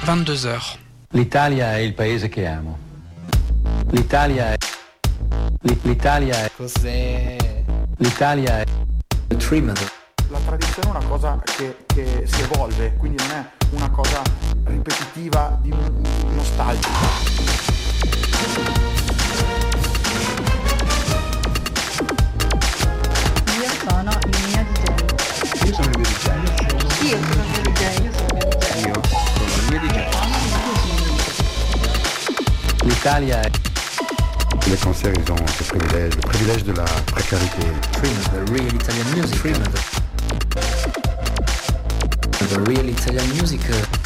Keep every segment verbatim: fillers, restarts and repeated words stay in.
vingt-deux heures. L'Italia è il paese che amo. L'Italia è... L'Italia è... Cos'è? L'Italia è... Il trim. La tradizione è una cosa che, che si evolve, quindi non è una cosa ripetitiva di, di nostalgica. Io sono il mio D J. Io sono il mio D J. Io sono il mio D J. Io sono il mio D J. Io sono il mio D J. L'Italia è... Les concerts, ils ont ce privilège, le privilège de la précarité. Trim, the real Italian music. Trim, the, the real Italian music.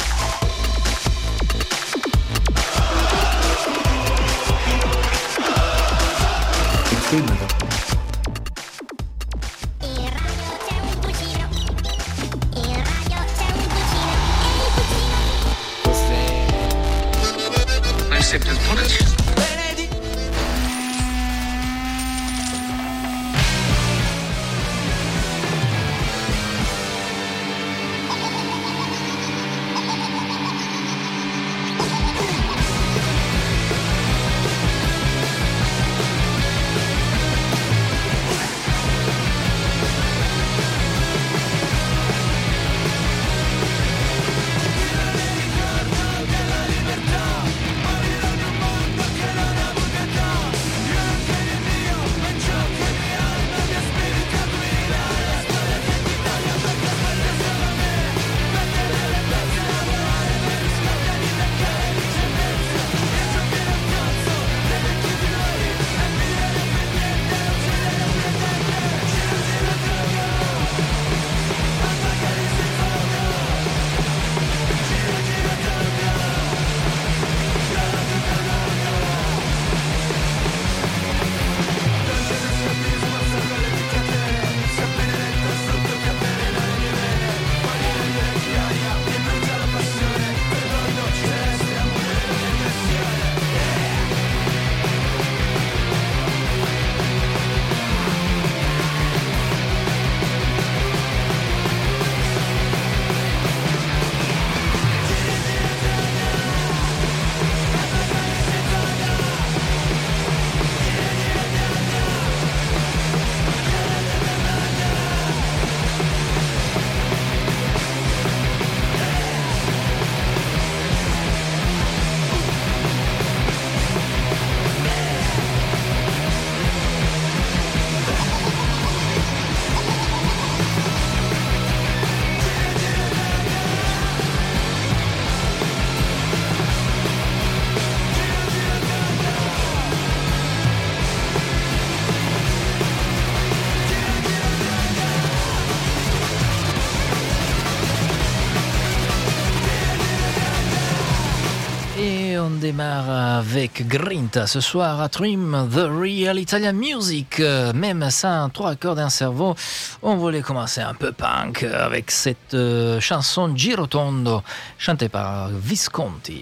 Trim, the... Acceptance policy. On démarre avec Grinta ce soir à Trim, The Real Italian Music. Même sans trois cordes et un cerveau, on voulait commencer un peu punk avec cette euh, chanson Girotondo chantée par Visconti.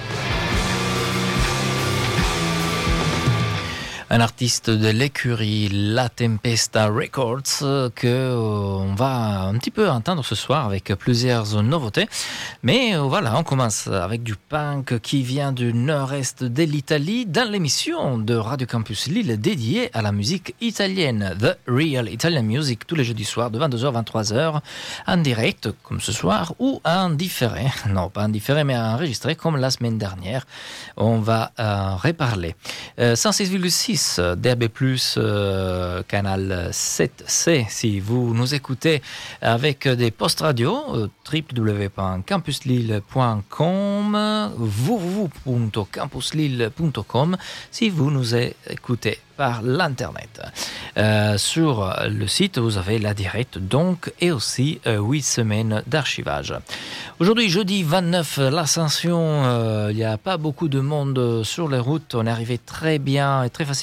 Un artiste de l'écurie La Tempesta Records que euh, on va un petit peu entendre ce soir avec plusieurs nouveautés. Mais euh, voilà, on commence avec du punk qui vient du nord-est de l'Italie dans l'émission de Radio Campus Lille dédiée à la musique italienne, The Real Italian Music, tous les jeudis soirs de vingt-deux heures à vingt-trois heures, en direct comme ce soir ou en différé. Non, pas en différé, mais enregistré comme la semaine dernière. On va euh, reparler. Euh, cent six virgule six D A B plus, euh, canal sept C, si vous nous écoutez avec des postes radio, euh, w w w point campus lille point com, w w w point campus lille point com, si vous nous écoutez par l'internet. Euh, sur le site, vous avez la direct donc et aussi euh, huit semaines d'archivage. Aujourd'hui, jeudi vingt-neuf, l'Ascension, euh, il n'y a pas beaucoup de monde sur les routes. On est arrivé très bien et très facilement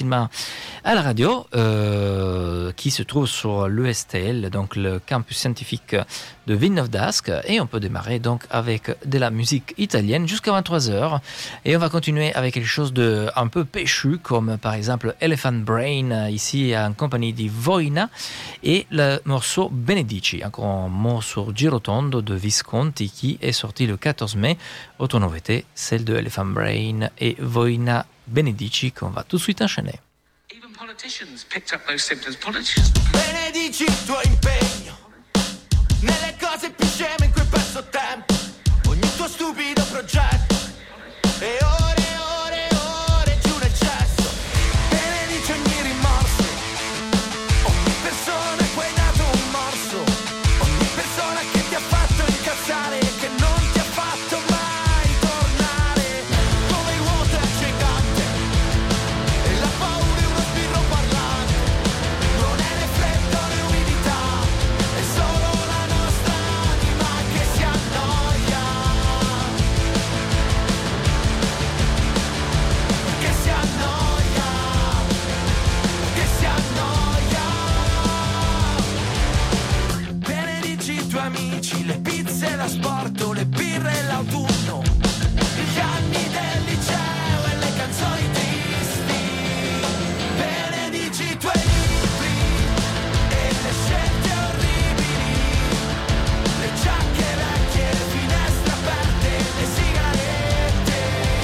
facilement à la radio, euh, qui se trouve sur l'E S T L, donc le campus scientifique de Villeneuve d'Ascq. Et on peut démarrer donc avec de la musique italienne jusqu'à vingt-trois heures. Et on va continuer avec quelque chose de un peu péchu, comme par exemple Elephant Brain, ici en compagnie di Voina, et le morceau Benedici, encore un morceau Girotondo de Visconti qui est sorti le quatorze mai. Autre nouveauté, celle de Elephant Brain et Voina Benedici qu'on va tout de suite enchaîner. Even politicians picked up those symptoms. Politicians. Benedici il tuo impegno nelle cose più sceme in cui perso tempo, ogni tuo stupido progetto e ore e ore e ore giù nel cesso. Benedici ogni rimorso, ogni persona a cui hai dato un morso, ogni persona che ti ha fatto incazzare e che non ti ha fatto mai tornare. Dove il vuoto è accecante e la paura è uno sbirro parlante, non è né freddo né umidità, è solo la nostra anima che si annoia, che si annoia, che si annoia. Benedici i tuoi amici, le pizze da sport, le birre e l'autunno, gli anni del liceo e le canzoni tristi. Benedici i tuoi libri e le scelte orribili, le giacche vecchie, le finestre aperte, le sigarette.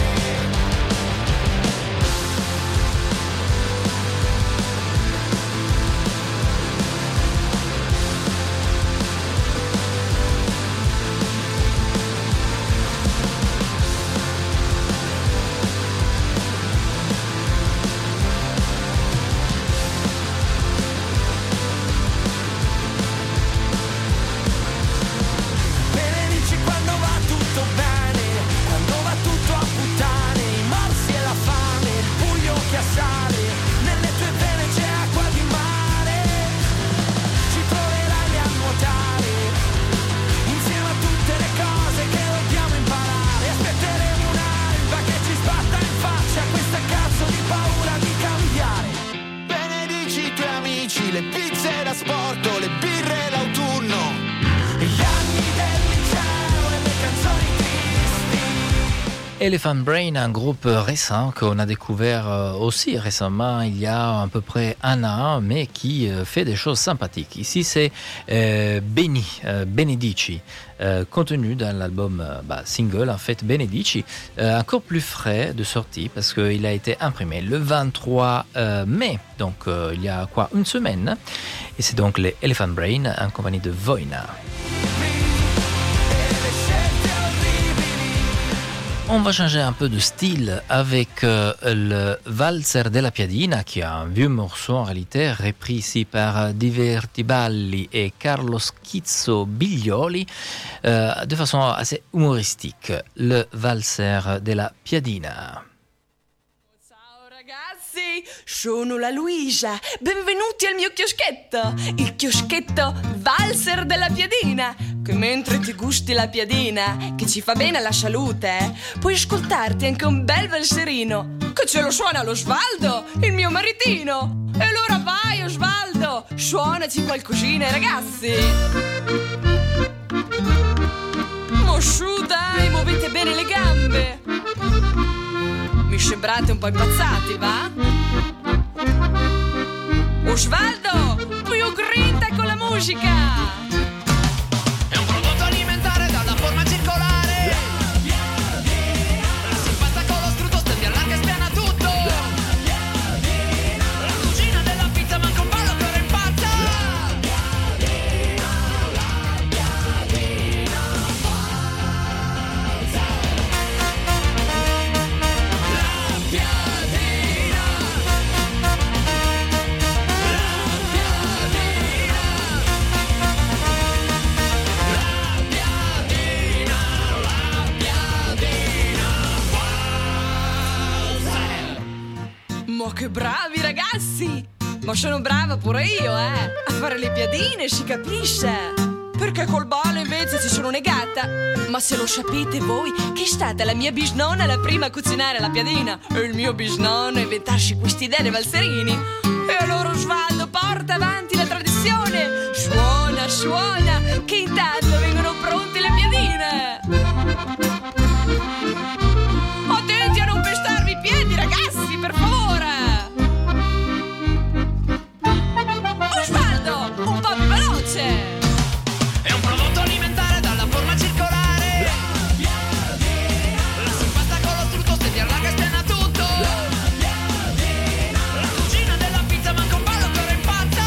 Benedici quando va tutto bene, quando va tutto a puttane, i morsi e la fame, il buio che assale, nelle tue vene c'è acqua di mare, ci troverai a nuotare, insieme a tutte le cose che dobbiamo imparare, aspetteremo un'alba che ci sbatta in faccia questa cazzo di paura di cambiare. Benedici i tuoi amici, le pizze da sport, le birre e l'autunno, gli anni del liceo e le canzoni tristi. Elephant Brain, un groupe récent qu'on a découvert euh, aussi récemment, il y a à peu près un an, mais qui euh, fait des choses sympathiques. Ici, c'est euh, Beni, euh, Benedici, euh, contenu dans l'album euh, bah, single, en fait, Benedici, euh, encore plus frais de sortie parce qu'il a été imprimé le vingt-trois mai, donc euh, il y a quoi, une semaine. Et c'est donc les Elephant Brain en compagnie de Voina. On va changer un peu de style avec euh, le Valzer della Piadina, qui est un vieux morceau en réalité, repris ici par Divertiballi et Carlo Schizzo Biglioli, euh, de façon assez humoristique. Le Valzer della Piadina. Ragazzi, sono la Luisa, benvenuti al mio chioschetto, il chioschetto Valzer della Piadina, che mentre ti gusti la piadina, che ci fa bene alla salute, puoi ascoltarti anche un bel valserino, che ce lo suona l'Osvaldo, il mio maritino. E allora vai Osvaldo, suonaci qualcosina ragazzi. Ma su dai, muovete bene le gambe. Mi sembrate un po' impazzati, va? Osvaldo, più grinta con la musica! È un prodotto alimentare dalla forma circolare. Si passa con lo strutto, stendi allarga e spiana tutto. La cucina della pizza manca un palo che ora impazza. Ma che bravi ragazzi! Ma sono brava pure io, eh! A fare le piadine, si capisce! Per perché col ballo invece ci sono negata. Ma se lo sapete voi che è stata la mia bisnonna la prima a cucinare la piadina e il mio bisnonno a inventarsi queste idee dei valserini. E allora Osvaldo porta avanti la tradizione, suona, suona, che intanto vengono pronte le piadine. Attenti a non pestarvi i piedi, ragazzi, per favore. Osvaldo, un po' più veloce. È un prodotto alimentare dalla forma circolare. La si impasta con lo strutto, stendierla che stena tutto. La cucina della pizza manca un ballo che ora impazza.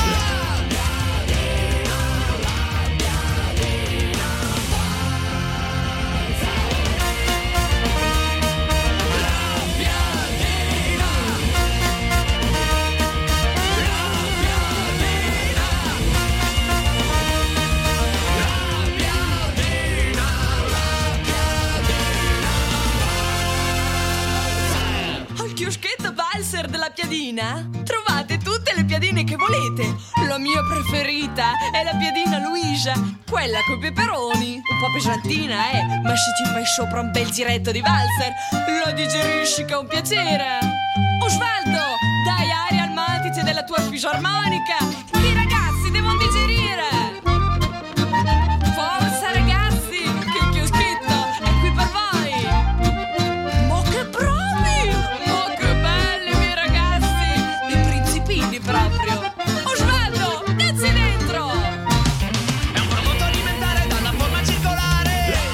Al chioschetto Valser della piadina trovate tutte le piadine che volete. La mia preferita è la piadina Luisa, quella coi peperoni. Un po' pesantina, eh, ma se ci fai sopra un bel giretto di Valser la digerisci che è un piacere. Osvaldo, dai aria al mantice della tua fisarmonica, che i ragazzi devono digerire. Forza ragazzi, che il chioschetto è qui per voi. Ma che bravi! Ma che belli i miei ragazzi! Dei principini proprio! Osvaldo, dazzi dentro! È un prodotto alimentare dalla forma circolare.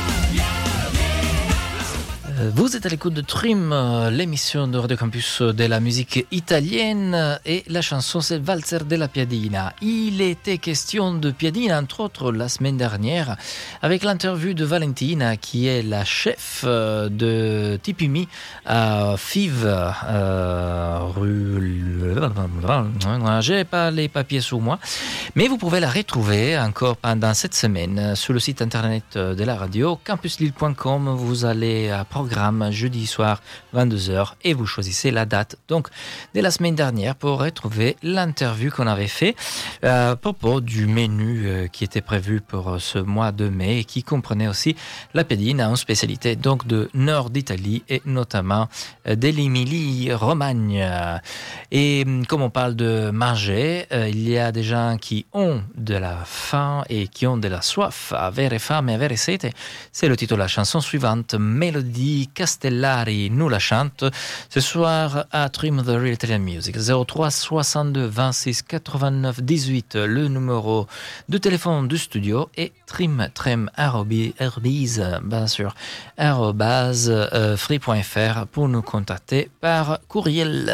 Vous êtes à l'écoute de Trim, l'émission de Radio Campus de la musique italienne, et la chanson c'est Valzer della Piadina. Il était question de Piadina, entre autres, la semaine dernière, avec l'interview de Valentina, qui est la chef de Tipimi à Fives, euh, rue... J'ai pas les papiers sous moi, mais vous pouvez la retrouver encore pendant cette semaine sur le site internet de la radio, campus lille point com. Vous allez à programme jeudi soir vingt-deux heures et vous choisissez la date donc de la semaine dernière pour retrouver l'interview qu'on avait fait euh, à propos du menu euh, qui était prévu pour euh, ce mois de mai et qui comprenait aussi la piadina en spécialité donc de nord d'Italie et notamment euh, de l'Émilie-Romagne. Et comme on parle de manger, euh, il y a des gens qui ont de la faim et qui ont de la soif. Avere fame, avere sete, c'est le titre de la chanson suivante, Mélodie Castellari nous la chante ce soir à Trim the Real Italian Music. zéro trois soixante-deux vingt-six quatre-vingt-neuf dix-huit le numéro de téléphone du studio et trim trim arrobise bien sûr arrobase euh, free point f r pour nous contacter par courriel.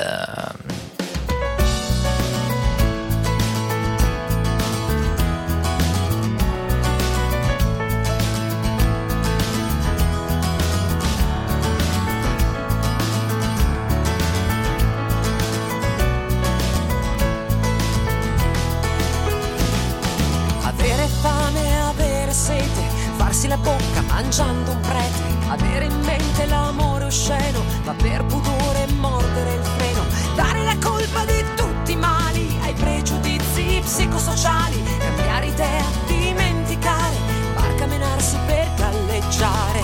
La bocca mangiando un prete, avere in mente l'amore osceno, ma per pudore mordere il freno, dare la colpa di tutti i mali ai pregiudizi psicosociali, cambiare idea, dimenticare, barca menarsi per galleggiare.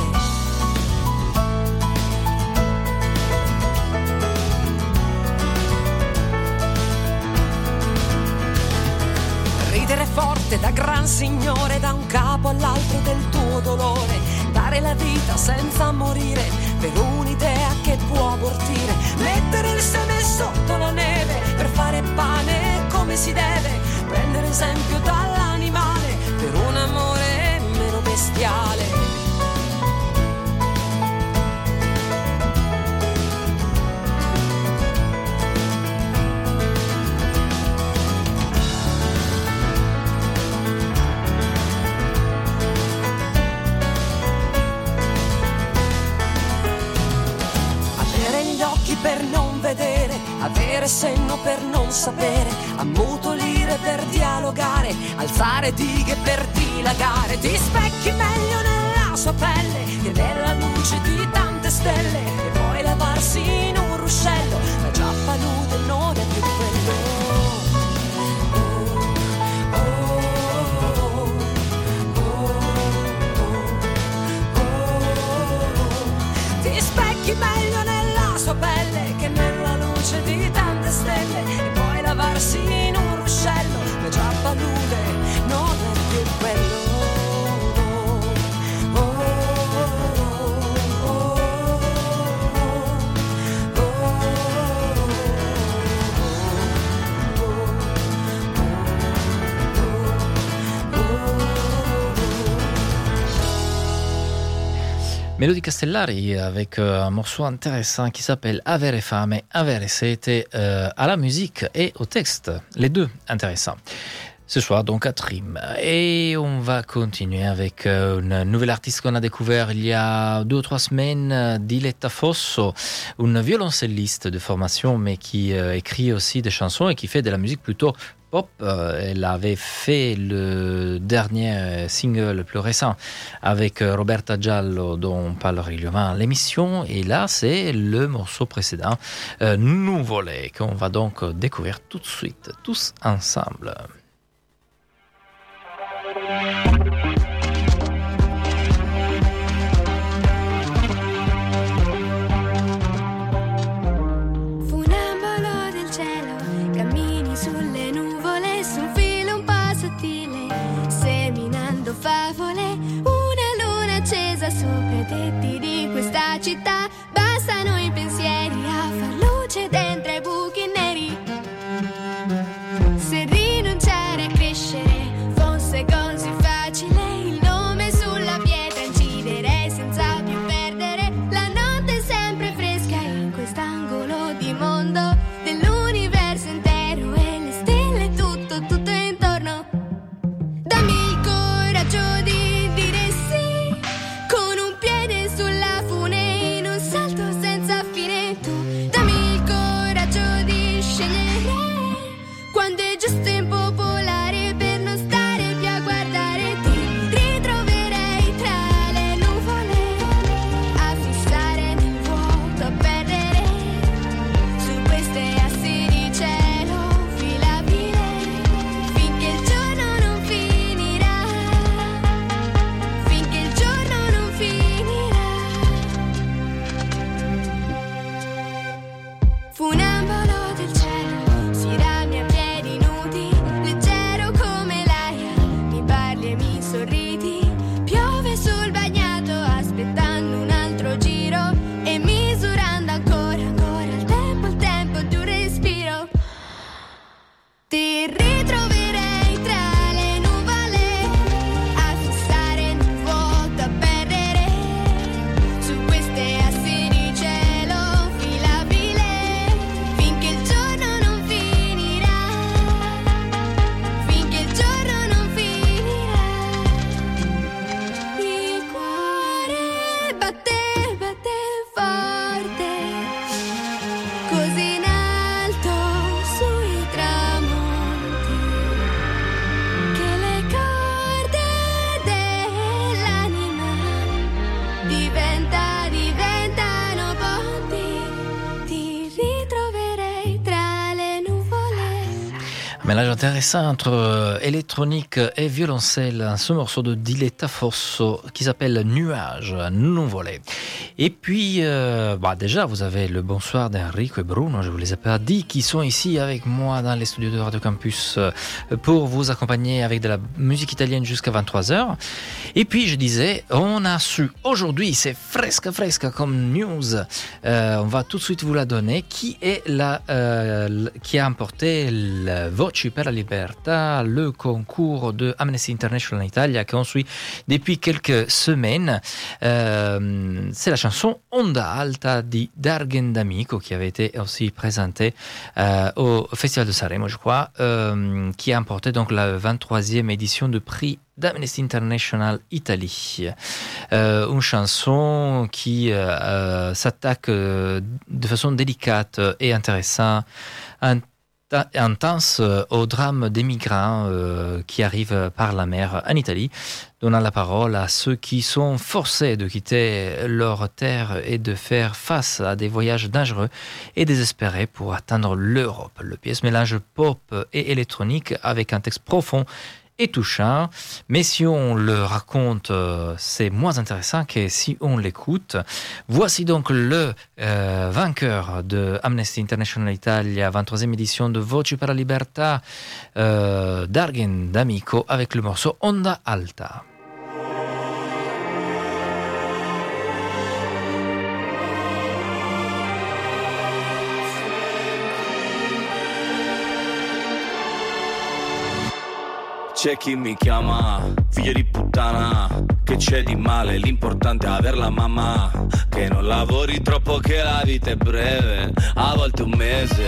Ridere forte da gran signore, da un capo all'altro del tuo dolore, dare la vita senza morire per un'idea che può abortire, mettere il seme sotto la neve per fare pane come si deve, prendere esempio dall'animale per un amore meno bestiale. Per non vedere, avere senno per non sapere, ammutolire per dialogare, alzare dighe per dilagare, ti specchi meglio nella sua pelle che nella luce di tante stelle, e poi lavarsi in un ruscello, la già palude non è più quello. Oh, oh, oh, oh, oh. chi meglio nella sua pelle che nella luce di tante stelle, e poi lavarsi in un ruscello, le già palude non è più quello. Mélodie Castellari avec un morceau intéressant qui s'appelle Avere fame, avere sete, euh, à la musique et au texte, les deux intéressants. Ce soir donc à Trim. Et on va continuer avec une nouvelle artiste qu'on a découvert il y a deux ou trois semaines, Diletta Fosso, une violoncelliste de formation mais qui euh, écrit aussi des chansons et qui fait de la musique plutôt pop. Elle avait fait le dernier single le plus récent avec Roberta Giallo dont on parle régulièrement à l'émission, et là c'est le morceau précédent, euh, Nuvole, qu'on va donc découvrir tout de suite tous ensemble. Funambolo del cielo, cammini sulle nuvole, su un filo un po' sottile, seminando favole, una luna accesa sopra i tetti di questa città, bastano i pensieri a far luce dentro i buchi neri. Se rinunciare a crescere fosse così facile, il nome sulla pietra inciderei senza più perdere. La notte è sempre fresca in quest'angolo di mondo dell'universo intero, e le stelle tutto, tutto intorno. Dammi il coraggio di dire sì, con un piede sulla fune in un salto senza fine. Tu dammi il coraggio di scegliere quando è giusto impopolare per non stare più a guardare. Ti ritroverei tra le nuvole, a fissare nel vuoto, a perdere su queste assi di cielo filabile, finché il giorno non finirà, finché il giorno non finirà. Funambolo del cielo, si rami a piedi nudi, leggero come l'aria, mi parli e mi sorridi, piove sul bagnato aspettando un altro giro e misurando ancora, ancora il tempo, il tempo di un respiro. Ti ritroverei tra le nuvole, a fissare nel vuoto, a perdere su queste assi di cielo filabile, finché il giorno non finirà, finché il giorno non finirà. Il cuore batte, batte forte, così in alto sui tramonti, che le corde dell'anima diventa, diventano ponti. Ti ritroverei tra le nuvole. Un mélange intéressant entre euh, électronique et violoncelle, ce morceau de Diletta Fosso qui s'appelle Nuage, Nuvole. Et puis, euh, bah déjà, vous avez le bonsoir d'Enrico et Bruno, je vous les ai pas dit, qui sont ici avec moi dans les studios de Radio Campus euh, pour vous accompagner avec de la musique italienne jusqu'à vingt-trois heures. Et puis, je disais, on a su aujourd'hui, c'est fresca fresca comme news, euh, on va tout de suite vous la donner, qui est la, euh, qui a emporté le Voci per la Libertà, le concours de Amnesty International Italia qu'on suit depuis quelques semaines. Euh, c'est la chanson Onda Alta di Dargen D'Amico qui avait été aussi présentée euh, au Festival de Sanremo, je crois, euh, qui a emporté donc la vingt-troisième édition du prix d'Amnesty International Italie. Euh, une chanson qui euh, s'attaque euh, de façon délicate et intéressante, intense au drame des migrants euh, qui arrivent par la mer en Italie, donnant la parole à ceux qui sont forcés de quitter leur terre et de faire face à des voyages dangereux et désespérés pour atteindre l'Europe. Le pièce mélange pop et électronique avec un texte profond est touchant, mais si on le raconte, euh, c'est moins intéressant que si on l'écoute. Voici donc le euh, vainqueur de Amnesty International Italia, vingt-troisième édition de Voci per la Libertà, euh, Dargen D'Amico, avec le morceau Onda Alta. C'è chi mi chiama figlio di puttana, che c'è di male, l'importante è aver la mamma, che non lavori troppo, che la vita è breve, a volte un mese.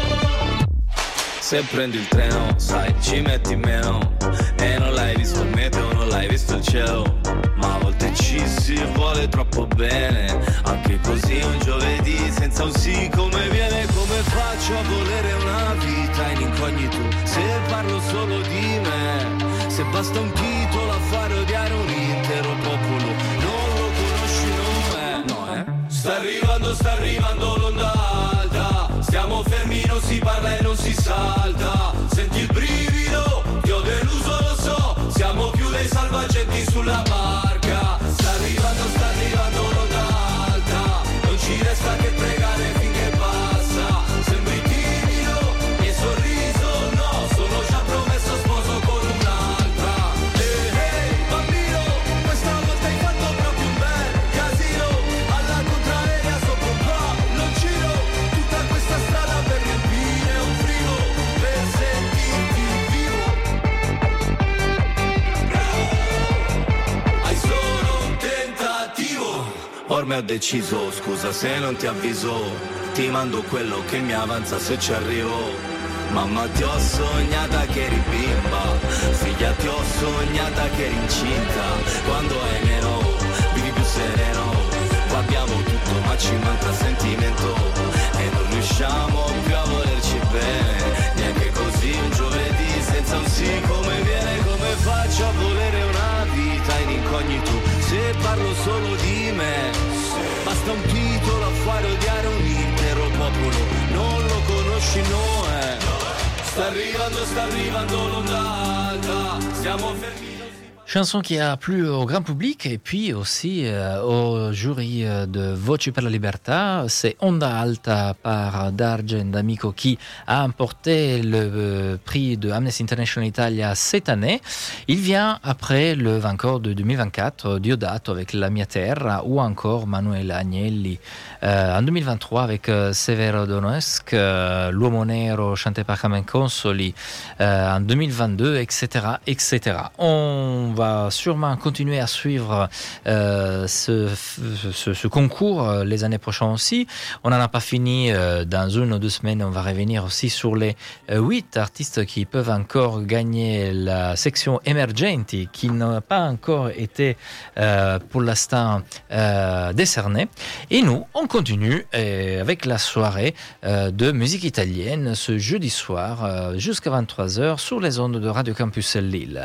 Se prendi il treno, sai, ci metti meno, e non l'hai visto il meteo, non l'hai visto il cielo, ma a volte ci si vuole troppo bene, anche così un giovedì senza un sì come viene. Come faccio a volere una vita in incognito se parlo solo di me, se basta un titolo a fare odiare un intero popolo, non lo conosci, non è, no eh? Sta arrivando, sta arrivando l'onda alta, stiamo fermi, non si parla e non si salta, senti il brivido, ti ho deluso lo so, siamo più dei salvagenti sulla barca. Sta arrivando, sta arrivando l'onda alta, non ci resta che pregare finché passa, sembri timido, e sorriso no, sono già promesso sposo con un'altra. Ehi, hey, bambino, questa volta hai fatto proprio un bel casino, alla contraria sopra un po' non giro, tutta questa strada per riempire un frigo, per sentirti vivo. Hai solo un tentativo. Ormai ho deciso, scusa se non ti avviso, ti mando quello che mi avanza se ci arrivo. Mamma ti ho sognata che eri bimba, figlia ti ho sognata che eri incinta, quando hai meno vivi più sereno, qua abbiamo tutto ma ci manca sentimento, e non riusciamo più a volerci bene, neanche così un giovedì senza un sì come viene. Come faccio a volere una vita in incognito se parlo solo di me, basta un titolo a fare odiare un intero popolo, non lo conosci, no è. Sta arrivando, sta arrivando l'onda alta, stiamo fermi. Chanson qui a plu au grand public et puis aussi euh, au jury de Voci per la Libertà. C'est Onda Alta par Dargen D'Amico qui a emporté le euh, prix de Amnesty International Italia cette année. Il vient après le vainqueur de deux mille vingt-quatre, Diodato avec La Mia Terra, ou encore Manuel Agnelli euh, en deux mille vingt-trois avec euh, Severo Donetsk, euh, L'Uomo Nero chanté par Carmen Consoli euh, en deux mille vingt-deux, et cetera, et cetera. On va sûrement continuer à suivre euh, ce, ce, ce concours euh, les années prochaines aussi. On n'en a pas fini. Euh, dans une ou deux semaines, on va revenir aussi sur les huit euh, artistes qui peuvent encore gagner la section Emergenti, qui n'a pas encore été euh, pour l'instant euh, décernée. Et nous, on continue euh, avec la soirée euh, de musique italienne ce jeudi soir euh, jusqu'à vingt-trois heures sur les ondes de Radio Campus Lille.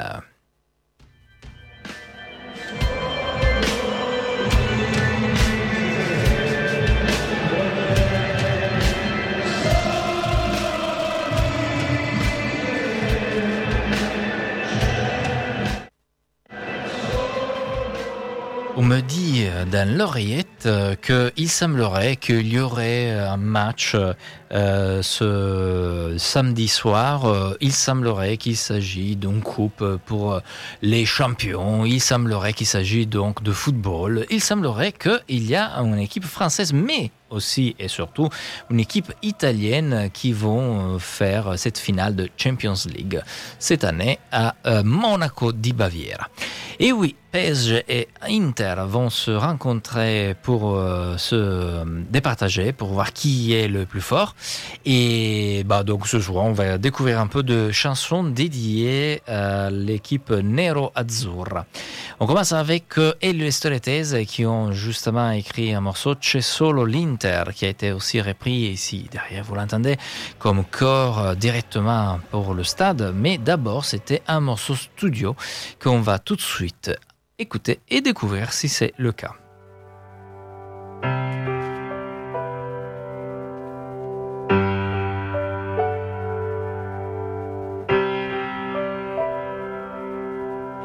On me dit dans l'oreillette qu'il semblerait qu'il y aurait un match euh, ce samedi soir. Il semblerait qu'il s'agit d'une coupe pour les champions. Il semblerait qu'il s'agit donc de football. Il semblerait qu'il y a une équipe française, mais aussi et surtout une équipe italienne qui vont faire cette finale de Champions League cette année à Monaco di Baviera. Et oui, P S G et Inter vont se rencontrer pour euh, se départager, pour voir qui est le plus fort. Et bah, donc ce soir, on va découvrir un peu de chansons dédiées à l'équipe Nero Azzurra. On commence avec euh, Elio et Storetese qui ont justement écrit un morceau C'è solo l'Inter, qui a été aussi repris ici. Derrière, vous l'entendez comme chœur euh, directement pour le stade. Mais d'abord, c'était un morceau studio qu'on va tout de suite écouter et découvrir si c'est le cas.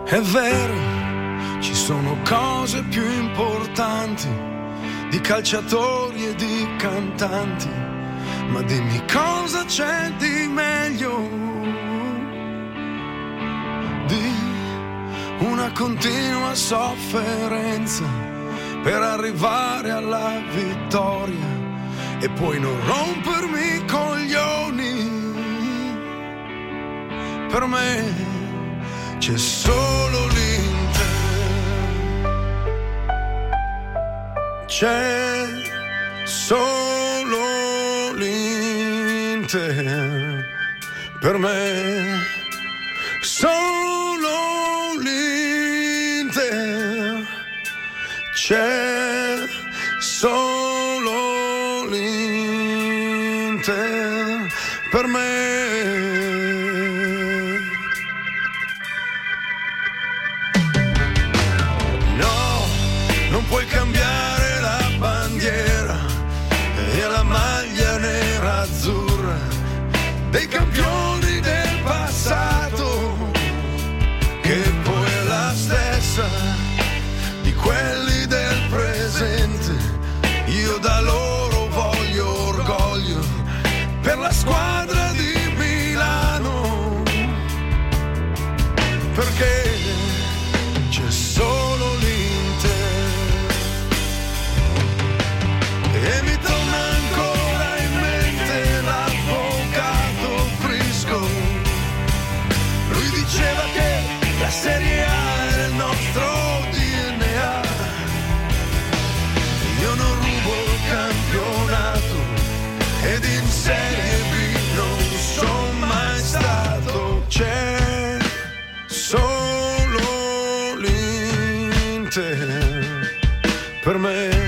È vero, ci sono cose più importanti di calciatori e di cantanti, ma dimmi cosa c'è di meglio di una continua sofferenza per arrivare alla vittoria e poi non rompermi i coglioni. Per me c'è solo l'Inter, c'è solo l'Inter, per me solo l'Inter, c'è solo l'Inter, per me. Puoi cambiare la bandiera e la maglia nera azzurra dei campioni del passato, che poi è la stessa di quelli del presente. Io da loro voglio orgoglio per la squadra di Milano, perché c'è solo e mi torna ancora in mente l'avvocato Prisco. Lui diceva che la Serie A era il nostro D N A. Io non rubo il campionato ed in Serie B non sono mai stato. C'è solo l'Inter, per me.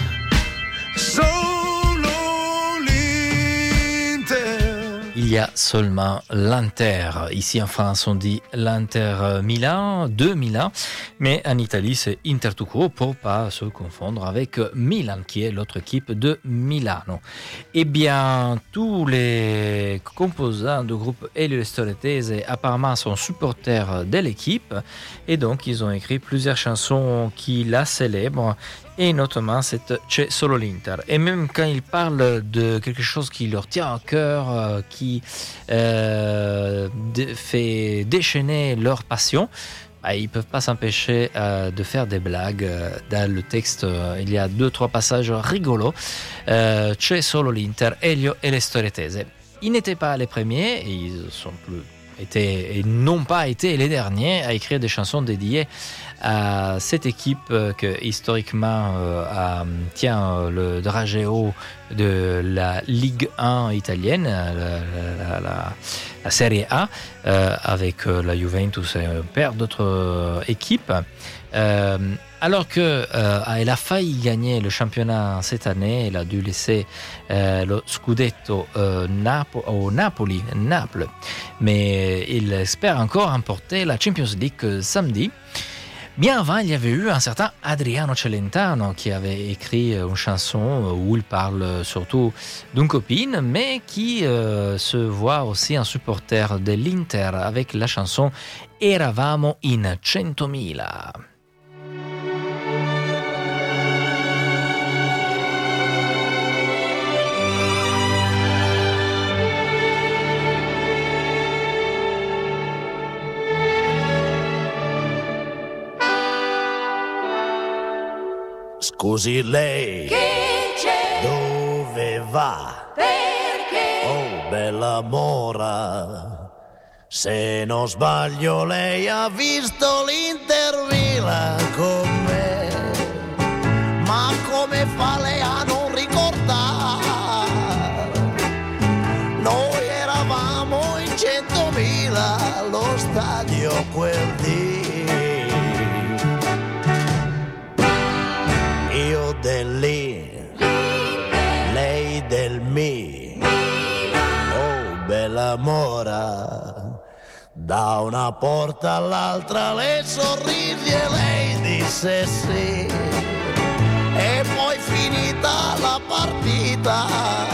Il y a seulement l'Inter. Ici en France, on dit l'Inter Milan, de Milan, mais en Italie, c'est Inter tout court pour pas se confondre avec Milan, qui est l'autre équipe de Milano. Eh bien, tous les composants du groupe Elio Storetese apparemment sont supporters de l'équipe et donc ils ont écrit plusieurs chansons qui la célèbrent. Et notamment cette C'è solo l'Inter. Et même quand ils parlent de quelque chose qui leur tient à cœur, euh, qui euh, de, fait déchaîner leur passion, bah, ils ne peuvent pas s'empêcher euh, de faire des blagues. Dans le texte, euh, il y a deux, trois passages rigolos. Euh, C'è solo l'Inter, Elio e le Storetese. Ils n'étaient pas les premiers, et ils sont plus... Étaient, et n'ont pas été les derniers à écrire des chansons dédiées à cette équipe que historiquement euh, a, tient le dragée haut de la Ligue un italienne, la, la, la, la Serie A, euh, avec la Juventus et un paire d'autres euh, équipes. Euh, alors que euh, elle a failli gagner le championnat cette année, elle a dû laisser euh, le Scudetto euh, Napo- au Napoli, Naples, mais il espère encore remporter la Champions League samedi. Bien avant, il y avait eu un certain Adriano Celentano qui avait écrit une chanson où il parle surtout d'une copine, mais qui euh, se voit aussi un supporter de l'Inter avec la chanson Eravamo in centomila. Scusi lei, che c'è? Dove va? Perché? Oh bella mora, se non sbaglio lei ha visto l'Inter Milan con me, ma come fa lei a non ricordare? Noi eravamo in centomila allo stadio quel dì. Io dell'I, lei del Mi, oh bella mora, da una porta all'altra le sorrisi e lei disse sì, e poi finita la partita,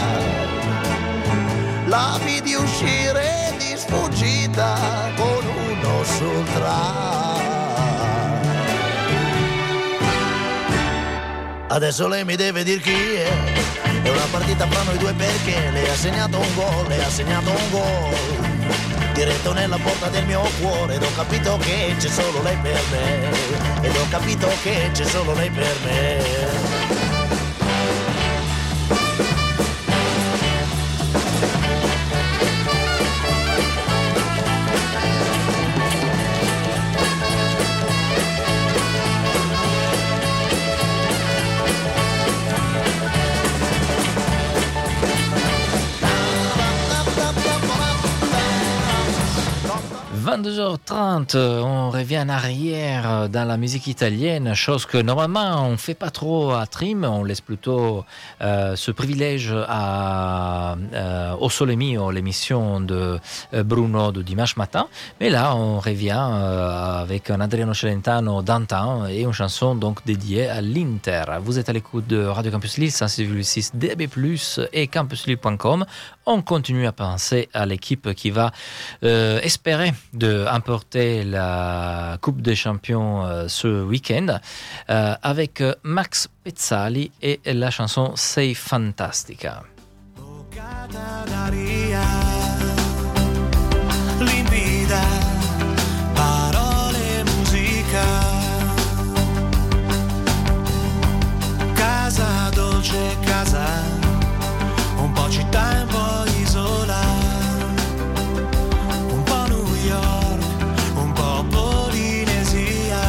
la vidi uscire di sfuggita con uno sul tram. adesso lei mi deve dir chi è. È una partita fra noi due perché lei ha segnato un gol, lei ha segnato un gol diretto nella porta del mio cuore, ed ho capito che c'è solo lei per me, ed ho capito che c'è solo lei per me. vingt-deux heures trente, on revient en arrière dans la musique italienne, chose que normalement on ne fait pas trop à Trim, on laisse plutôt euh, ce privilège à, euh, au Sole Mio, l'émission de Bruno de dimanche matin. Mais là, on revient euh, avec un Adriano Celentano d'antan et une chanson donc dédiée à l'Inter. Vous êtes à l'écoute de Radio Campus Lille, cent six virgule six D A B plus, et campus lille point com. On continue à penser à l'équipe qui va euh, espérer de emporter la Coupe des Champions euh, ce week-end euh, avec Max Pezzali et la chanson Sei Fantastica. Limpida, parole, musica, casa dolce, casa, un po' città, un po' isola, un po' New York, un po' Polinesia.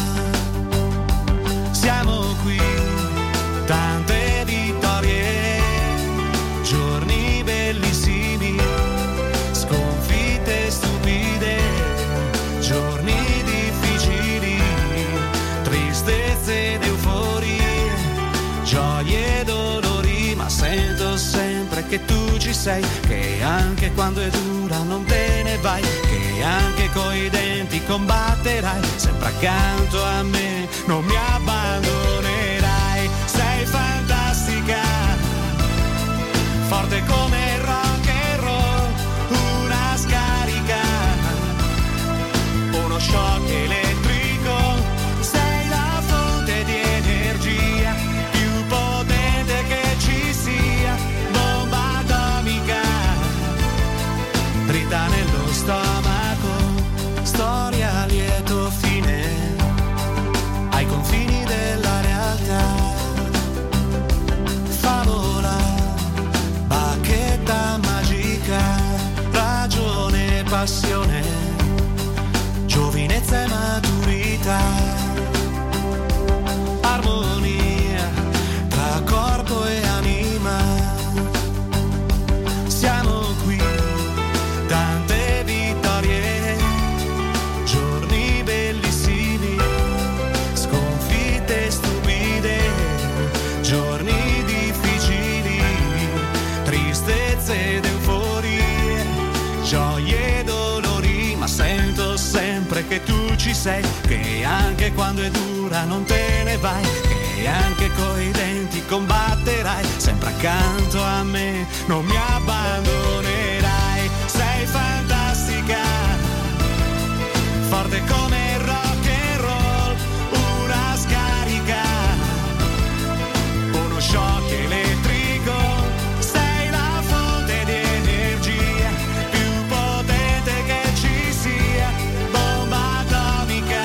Siamo qui, tante vittorie, giorni bellissimi, sconfitte stupide, giorni difficili, tristezze ed euforie, gioie e dolori, ma sento sempre che tu ci sei, che anche quando è dura non te ne vai, che anche coi denti combatterai, sempre accanto a me, non mi abbandonerai. Sei fantastica, forte come il rock and roll, una scarica, uno shock elettrico, sei la fonte di energia più potente che ci sia, bomba atomica, dritta nello stomaco, storia a lieto fine, ai confini della realtà, favola, bacchetta magica, ragione, passione, giovinezza e maturità, armonia tra corpo e anima. Siamo qui, tante vittorie, giorni bellissimi, sconfitte stupide, giorni difficili, tristezze ed euforie, gioie e dolori, ma sento sempre che tu ci sei, che anche quando è dura non te ne vai, che anche coi denti combatterai, sempre accanto a me, non mi abbandonerai. Sei fantastica, forte come il rock and roll, una scarica, uno shock elettrico, sei la fonte di energia più potente che ci sia, bomba atomica,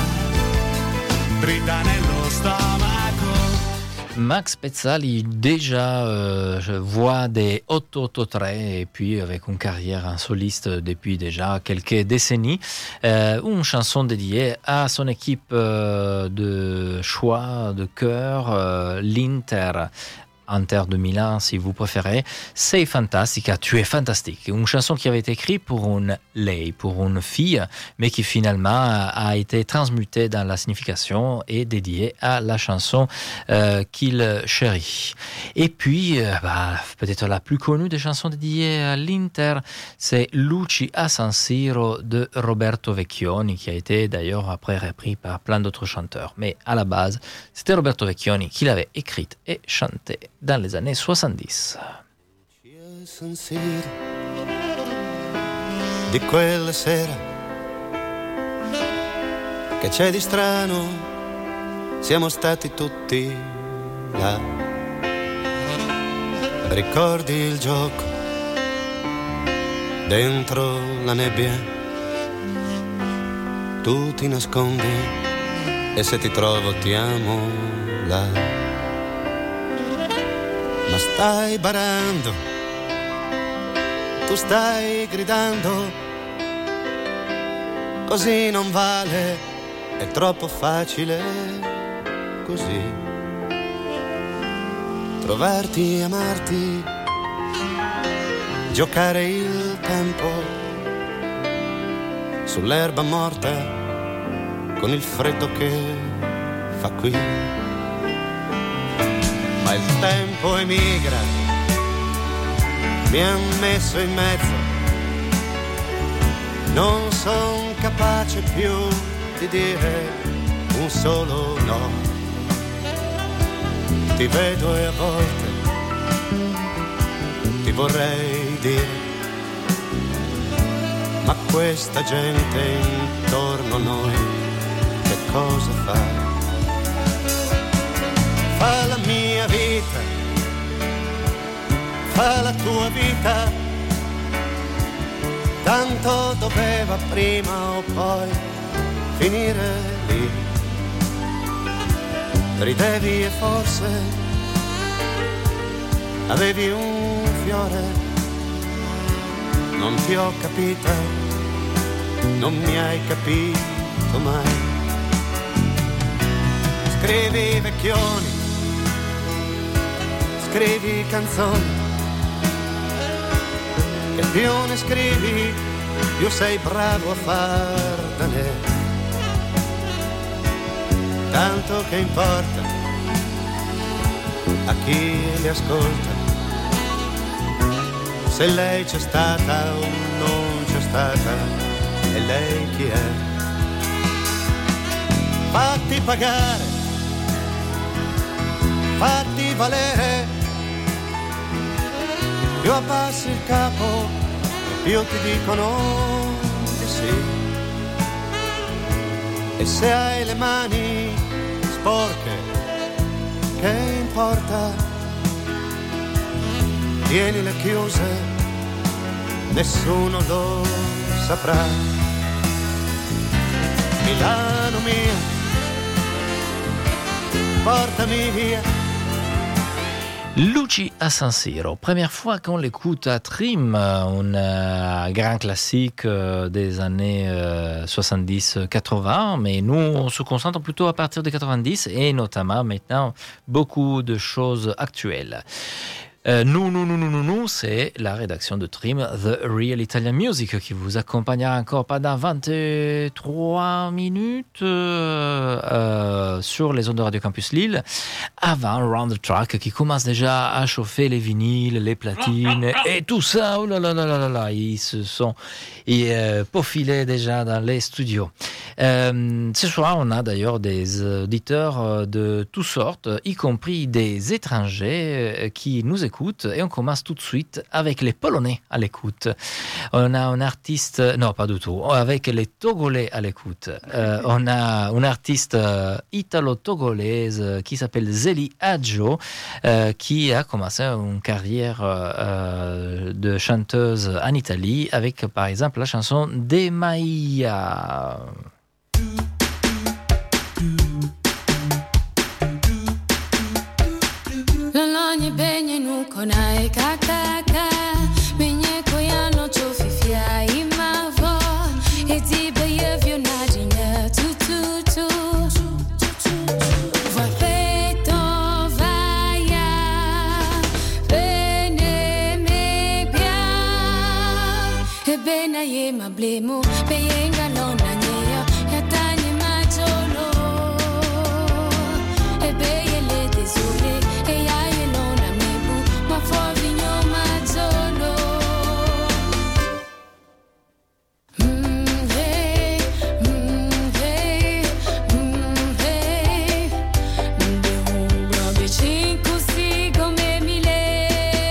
dritta nello stomaco. Max Pezzali, déjà euh, voix des otto otto tre et puis avec une carrière en soliste depuis déjà quelques décennies. Euh, une chanson dédiée à son équipe euh, de choix, de cœur, euh, l'Inter. Inter de Milan, si vous préférez. Sei fantastica, tu es fantastique. Une chanson qui avait été écrite pour une lei, pour une fille, mais qui finalement a été transmutée dans la signification et dédiée à la chanson euh, qu'il chérit. Et puis, euh, bah, peut-être la plus connue des chansons dédiées à l'Inter, c'est Luci a San Siro de Roberto Vecchioni, qui a été d'ailleurs après repris par plein d'autres chanteurs. Mais à la base, c'était Roberto Vecchioni qui l'avait écrite et chantée dans les années soixante-dix. San Siro, di quella sera, che c'è di strano, siamo stati tutti là. Ricordi il gioco dentro la nebbia? Tu ti nascondi e se ti trovo ti amo là. Ma stai barando, tu stai gridando, così non vale, è troppo facile così. Trovarti, amarti, giocare il tempo sull'erba morta con il freddo che fa qui. Ma il tempo emigra, mi ha messo in mezzo, non son capace più di dire un solo no. Ti vedo e a volte ti vorrei dire, ma questa gente intorno a noi che cosa fa? Fa la mia vita, fa la tua vita, tanto doveva prima o poi finire lì. Ridevi e forse avevi un fiore, non ti ho capita, non mi hai capito mai. Scrivi vecchioni, scrivi canzoni, che più ne scrivi più sei bravo a fartene. Tanto che importa a chi li ascolta, se lei c'è stata o non c'è stata, e lei chi è? Fatti pagare, fatti valere, più abbassi il capo e più ti dicono di sì. E se hai le mani sporche, che importa? Tienile chiuse, nessuno lo saprà. Milano mia, portami via. Luci à Saint-Siro, première fois qu'on l'écoute à Trim, un euh, grand classique euh, des années euh, soixante-dix quatre-vingts, mais nous on se concentre plutôt à partir de quatre-vingt-dix et notamment maintenant beaucoup de choses actuelles. Euh, nous, nous, nous, nous, nous, nous, c'est la rédaction de Trim, The Real Italian Music, qui vous accompagnera encore pendant vingt-trois minutes euh, euh, sur les ondes de Radio Campus Lille, avant Round the Track, qui commence déjà à chauffer les vinyles, les platines et tout ça. Oh là là là là là, ils se sont ils, euh, faufilés déjà dans les studios. Euh, ce soir, on a d'ailleurs des auditeurs de toutes sortes, y compris des étrangers qui nous écoutent. Et on commence tout de suite avec les Polonais à l'écoute. On a un artiste, non pas du tout, avec les Togolais à l'écoute. Euh, on a une artiste italo-togolaise qui s'appelle Zélie Adjo, euh, qui a commencé une carrière euh, de chanteuse en Italie avec par exemple la chanson De Maia. Lolonye benye nukona e kakaka benye koyano chofifia imavo eti beye vionadine tututu vapeto vaya bene mebia e bena ye mablemo beyenga nona nyeyo yatanye majolo e beye le desole.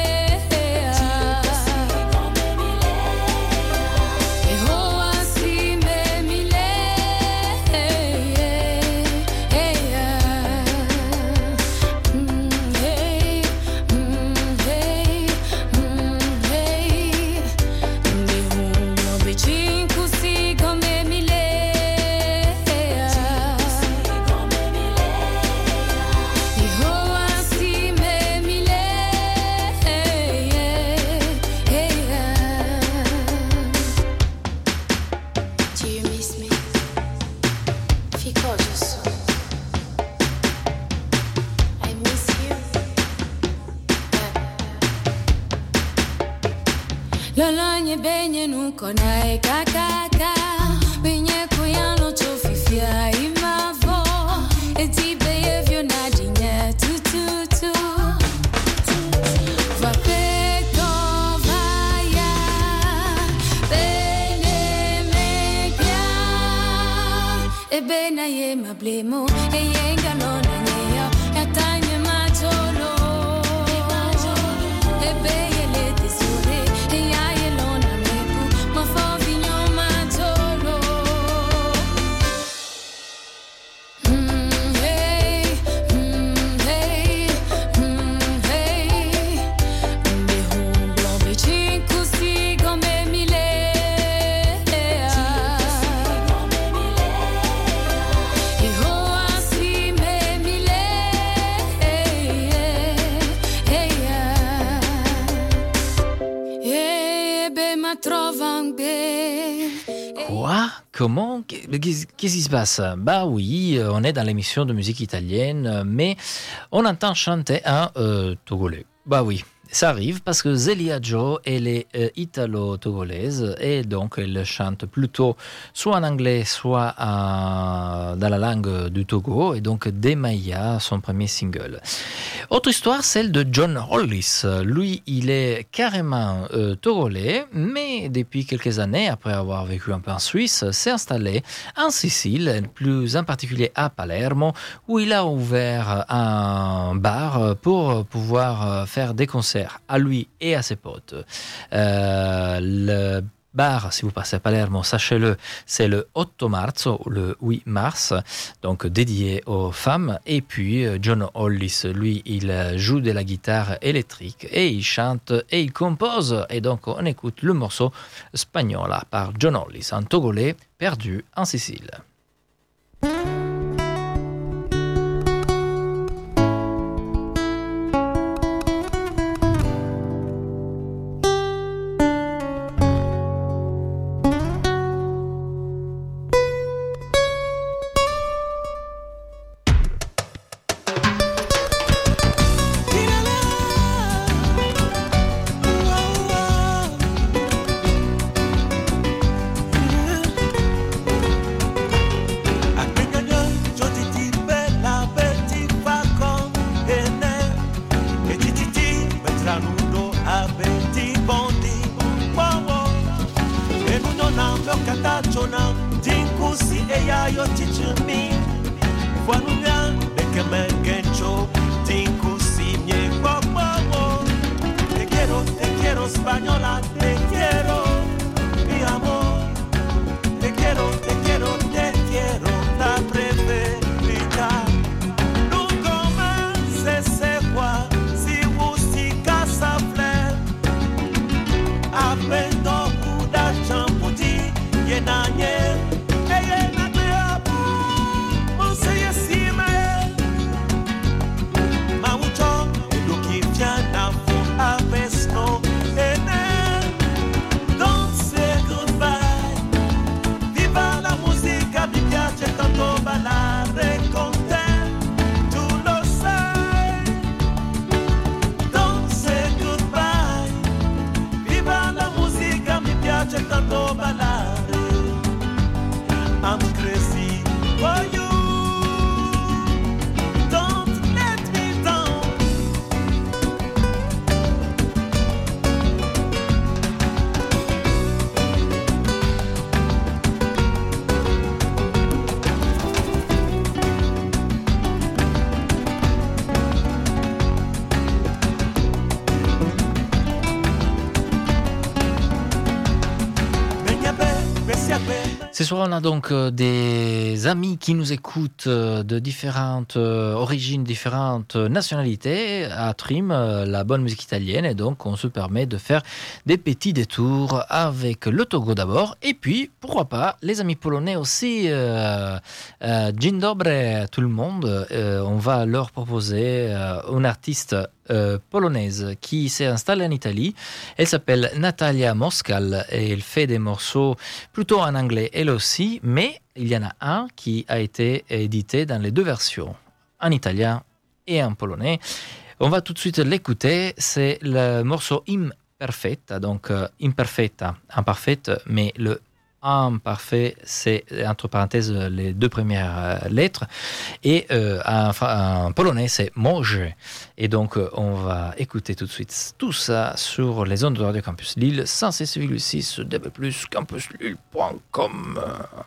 See Lolonye benye nuko na ekakaka benye kuyano chofifia imavo eti behavior na dinya tu tu tu va peto vaya bene me pia e bena ye mablemo e yenga lona neo yatanye matolo e beye le tesore e aye lona meku ma fovinyo matolo mm hey mm hey mm hey me humblo me cinque si come mile e ho asi me mile e be ma trovan be. Quoi? Comment? Qu'est-ce qui se passe? Bah oui, on est dans l'émission de musique italienne, mais on entend chanter un euh, Togolais. Bah oui, ça arrive parce que Zelia Joe, elle est euh, italo-togolaise et donc elle chante plutôt soit en anglais, soit en- dans la langue du Togo, et donc Demaya, son premier single. Autre histoire, celle de John Hollis. Lui, il est carrément euh, togolais, mais depuis quelques années, après avoir vécu un peu en Suisse, s'est installé en Sicile, plus en particulier à Palermo, où il a ouvert un bar pour pouvoir faire des concerts à lui et à ses potes. Euh, le bar, si vous passez à Palermo, sachez-le, c'est le otto marzo, le huit mars, donc dédié aux femmes. Et puis euh, John Hollis, lui, il euh, joue de la guitare électrique et il chante et il compose. Et donc on écoute le morceau Spagnola par John Hollis, un Togolais perdu en Sicile. Española, te quiero, mi amor, te quiero, te quiero, te quiero, la preferida. Nunca más se sepa si música safle, aprendo kuda champuti, yenanye, eye na beabu, monse yesime, maucho, eduki fiana fu avesno. Ballare con te, tu lo sai. Don't say goodbye. Viva la musica, mi piace tanto ballare. I'm crazy for you. Don't let me down. Ce soir, on a donc euh, des amis qui nous écoutent euh, de différentes euh, origines, différentes euh, nationalités à Trim, euh, la bonne musique italienne. Et donc, on se permet de faire des petits détours avec le Togo d'abord. Et puis, pourquoi pas, les amis polonais aussi. Euh, euh, Dzień dobry, tout le monde. Euh, on va leur proposer euh, une artiste Euh, polonaise qui s'est installée en Italie. Elle s'appelle Natalia Moskal et elle fait des morceaux plutôt en anglais elle aussi, mais il y en a un qui a été édité dans les deux versions, en italien et en polonais. On va tout de suite l'écouter, c'est le morceau Im imperfetta, donc euh, imperfetta, imparfaite, mais le imparfait, c'est entre parenthèses les deux premières euh, lettres. Et euh, en, en polonais, c'est może. Et donc, euh, on va écouter tout de suite tout ça sur les ondes de Radio Campus Lille, cent six virgule six D B plus, campus lille point com.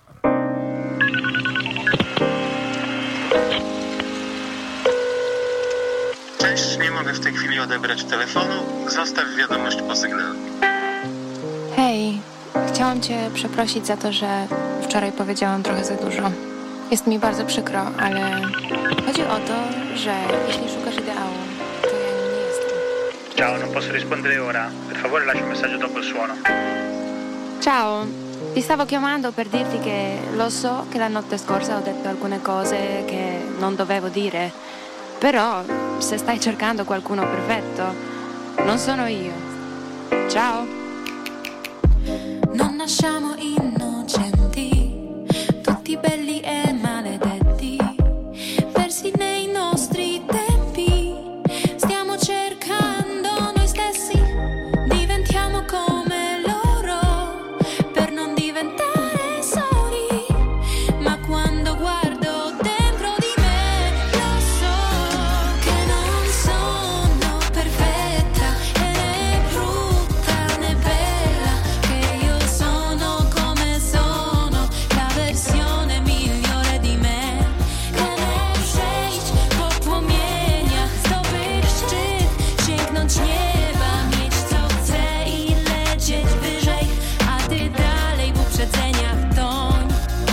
Cześć, nie mogę w tej chwili odebrać telefonu. Zostaw wiadomość po sygnale. Hej, chciałam Cię przeprosić za to, że wczoraj powiedziałam trochę za dużo. Jest mi bardzo przykro, ale chodzi o to, że jeśli szukasz ideału, to ja nim nie jestem. Ciao, non posso rispondere ora. Per favore lascia un messaggio dopo il suono. Ciao, ti stavo chiamando per dirti che lo so che la notte scorsa ho detto alcune cose che non dovevo dire, però se stai cercando qualcuno perfetto, non sono io. Ciao. Non nasciamo innocenti, tutti belli e maledetti, persi nei nostri tempi. Stiamo cercando noi stessi, diventiamo come loro, per non diventare soli. Ma quando guardo dentro di me, lo so che non sono perfetta e né brutta né bella, che io sono come sono, la versione migliore di me. Che nie przejść po płomieniach, zdobyć szczyt, sięgnąć nieba, mieć co chcę i lecieć wyżej, a ty dalej w uprzedzeniach toń.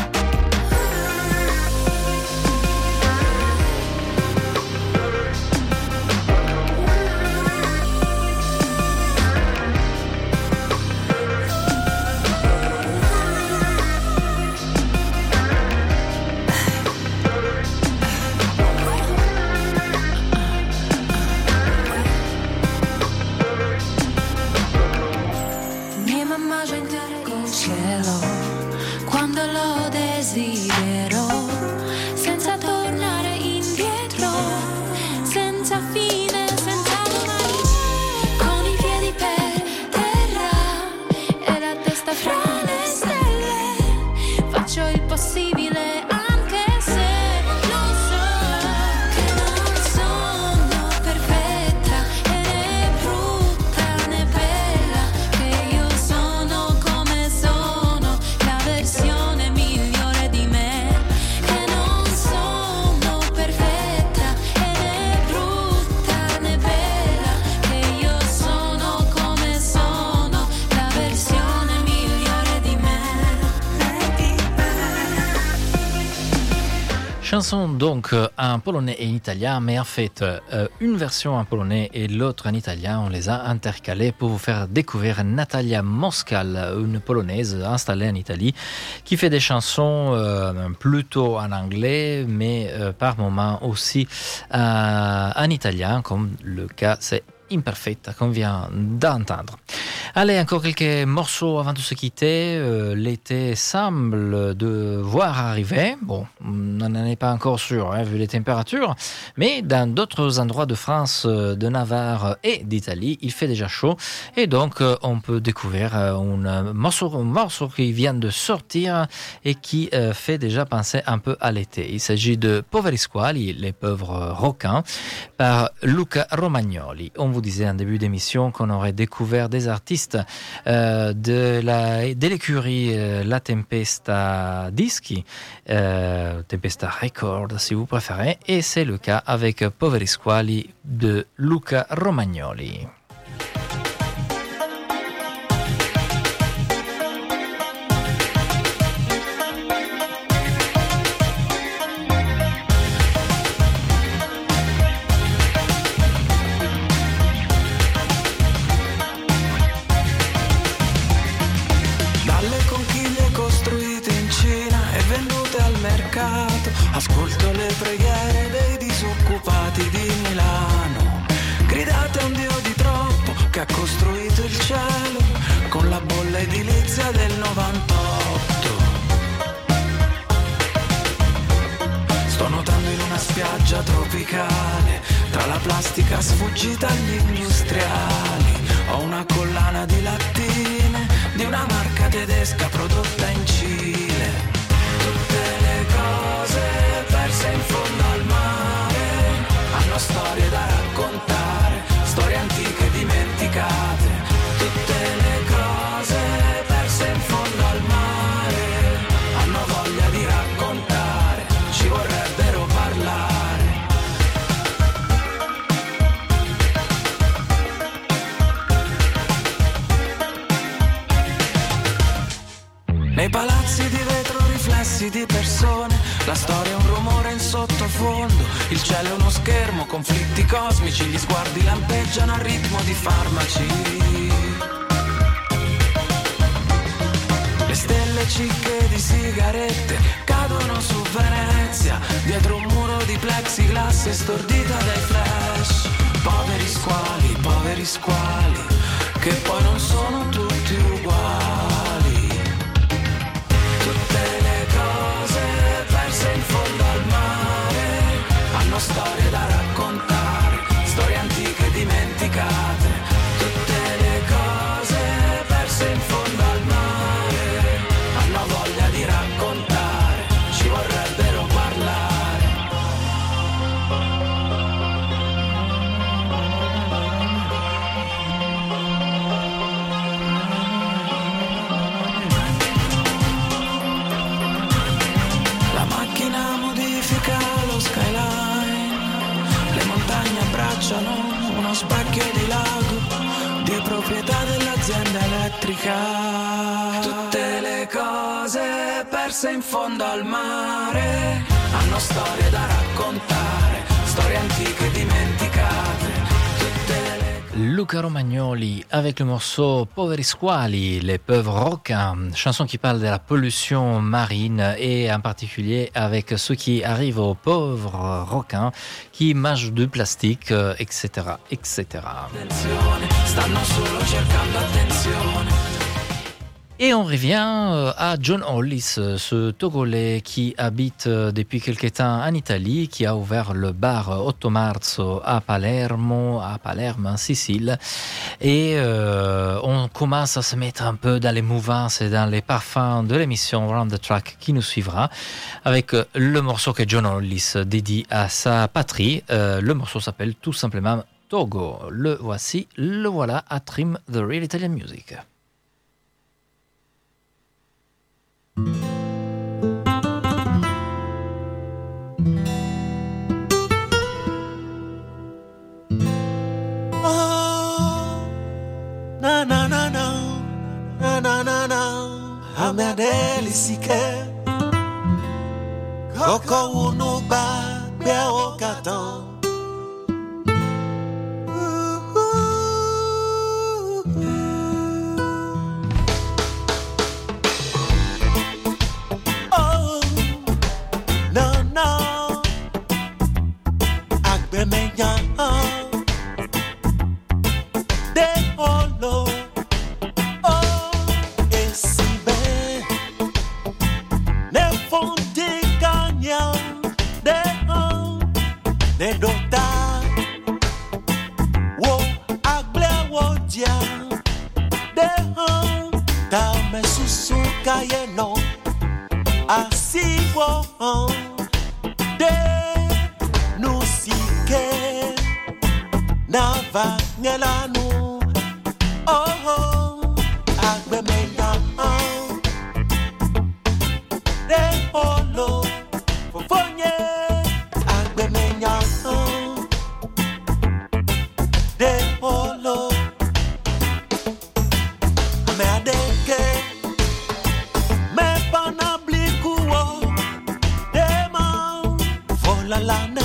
Nie mam marzeń, tylko cielo, quando lo desidero, senza tornare indietro, senza fine, senza domani, con i piedi per terra e la testa fra le stelle, faccio il possibile anche se lo so che non sono perfetta e né brutta né bella, che io sono come sono, la versione migliore di me. Che non sono perfetta e né brutta né bella, che io sono come sono, la versione migliore di me. Chanson donc euh, en polonais et en italien, mais en fait euh, une version en polonais et l'autre en italien, on les a intercalées pour vous faire découvrir Natalia Moskal, une polonaise installée en Italie, qui fait des chansons euh, plutôt en anglais, mais euh, par moments aussi euh, en italien, comme le cas c'est Imperfetta qu'on vient d'entendre. Allez, encore quelques morceaux avant de se quitter. Euh, l'été semble devoir arriver. Bon, on n'en est pas encore sûr, hein, vu les températures. Mais dans d'autres endroits de France, de Navarre et d'Italie, il fait déjà chaud. Et donc, euh, on peut découvrir euh, un, morceau, un morceau qui vient de sortir et qui euh, fait déjà penser un peu à l'été. Il s'agit de Poveri Squali, les pauvres requins, par Luca Romagnoli. On vous disait en début d'émission qu'on aurait découvert des artistes euh, de, la, de l'écurie euh, La Tempesta Dischi, euh, Tempesta Record si vous préférez, et c'est le cas avec Poveri Squali de Luca Romagnoli. Ascolto le preghiere dei disoccupati di Milano. Gridate a un Dio di troppo che ha costruito il cielo con la bolla edilizia del novantotto. Sto nuotando in una spiaggia tropicale, tra la plastica sfuggita agli industriali. Ho una collana piena di lattine, di una marca tedesca prodotta in Cile. Tutte le cose perse in fondo al mare hanno storie da raccontare, storie antiche dimenticate. Tutte le cose perse in fondo al mare hanno voglia di raccontare, ci vorrebbero parlare. Nei palazzi di vetro riflessi di persone, la storia è un rumore in sottofondo, il cielo è uno schermo, conflitti cosmici, gli sguardi lampeggiano al ritmo di farmaci. Le stelle cicche di sigarette cadono su Venezia, dietro un muro di plexiglass stordita dai flash. Poveri squali, poveri squali, che poi non sono tutti uguali. Tutte le cose perse in fondo al mare hanno storie da raccontare, storie antiche dimenticate. Tutte le cose perse in fondo al mare hanno voglia di raccontare, ci vorrebbero parlare. Lo skyline, le montagne abbracciano uno specchio di lago di proprietà dell'azienda elettrica. Tutte le cose perse in fondo al mare hanno storie da raccontare, storie antiche dimenticate. Luca Romagnoli avec le morceau Poveri Squali, les pauvres requins, chanson qui parle de la pollution marine et en particulier avec ceux qui arrivent aux pauvres requins qui mangent du plastique, et cetera, et cetera. Stanno solo cercando attenzione. Et on revient à John Hollis, ce Togolais qui habite depuis quelque temps en Italie, qui a ouvert le bar Otto Marzo à Palermo, à Palerme, en Sicile. Et euh, on commence à se mettre un peu dans les mouvances et dans les parfums de l'émission Round the Track qui nous suivra, avec le morceau que John Hollis dédie à sa patrie. Euh, le morceau s'appelle tout simplement Togo. Le voici, le voilà à Trim the Real Italian Music. Oh, na na na na, na na na na, amia delisike, koko unuba bia okatan. De olo, oh, e si be, ne fonte cagna, de oh, ne dota, wo agle wo dia, de oh, ta me susu kayeno, asi wo oh, de nusike nava ngelanu oh oh agbemenya oh de olo fofonye agbemenya oh de olo me adeke me panabliku oh de ma vola lana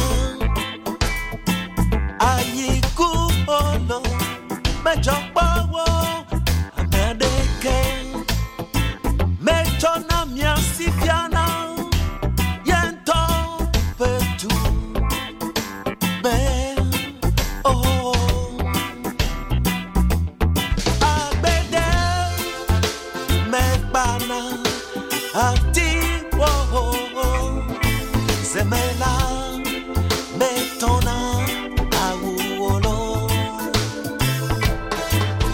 ayiku olo me jogbawo amedeke me chona mia sifiana yento petu me oh agbede me bana ati oh zemela me tona awuolo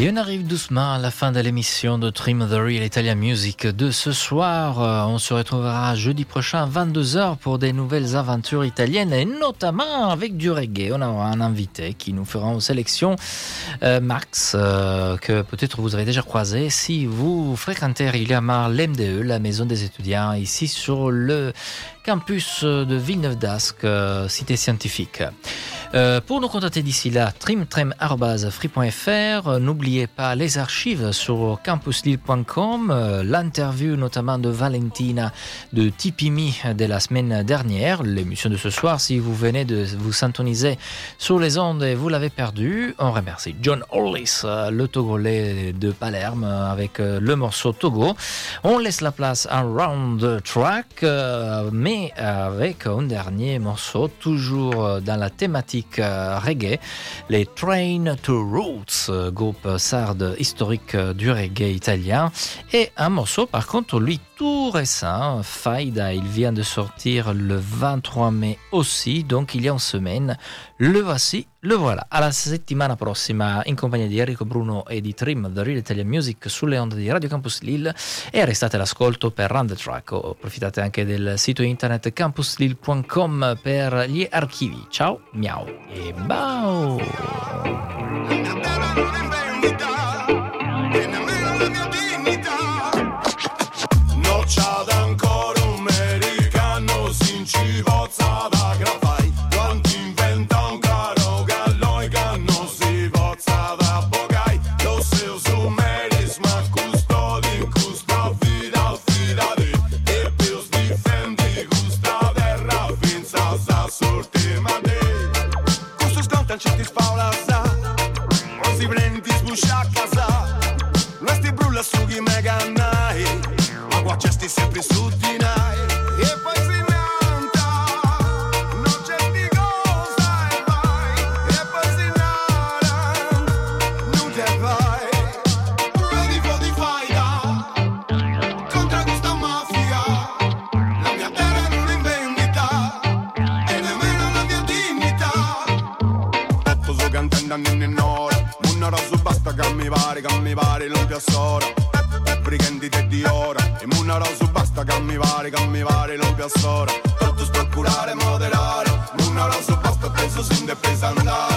Et on arrive doucement à la fin de l'émission de Trim the Real Italian Music de ce soir. On se retrouvera jeudi prochain à vingt-deux heures pour des nouvelles aventures italiennes et notamment avec du reggae. On aura un invité qui nous fera une sélection, euh, Max, euh, que peut-être vous avez déjà croisé si vous fréquentez régulièrement l'M D E, la maison des étudiants, ici sur le campus de Villeneuve d'Ascq, euh, cité scientifique. Euh, pour nous contacter d'ici là, trimtrem arobase free point f r. N'oubliez pas les archives sur campus lille point com, euh, l'interview notamment de Valentina de Tipimi de la semaine dernière, l'émission de ce soir. Si vous venez de vous syntoniser sur les ondes et vous l'avez perdu, on remercie John Hollis, euh, le Togolais de Palerme, avec euh, le morceau Togo. On laisse la place à Round Track, euh, mais avec un dernier morceau, toujours dans la thématique reggae, les Train to Roots, groupe sarde historique du reggae italien, et un morceau par contre lui tout récent, Faida, il vient de sortir le vingt-trois mai aussi, donc il y a une semaine. Le voici, le voilà. Alla settimana prossima in compagnia di Enrico Bruno e di Trim the Real Italian Music sulle onde di Radio Campus Lille, e restate all'ascolto per Run the Track. Approfittate anche del sito internet campus lille punto com per gli archivi. Ciao, miau e bao! C'ad ancora un americano sin ci pozza da grafai, quanti inventa un caro galloi che non si pozza da bogai, lo seu su meris ma custodi custa fida fida di, e più difendi gusta terra finza sa sorti ma di, questo sconto ci ti spaula sa, o si prendi sbuscia a casa, non sti brulla su chi mega nai, watch sti sempre su di nai e poi si pianta, non c'è di cosa e vai, e poi si nara, non te vai, ready for the fight, contro questa mafia, la mia terra non è in vendita, e nemmeno la mia dignità, tutto so cantando in ora, un'ora su basta che mi pare, che mi pare, non ti assora, briganti te di ora, e una rosa basta che mi pare, che mi pare, non più assora, tutto speculare, moderare, una rosa basta penso sin de pesandare.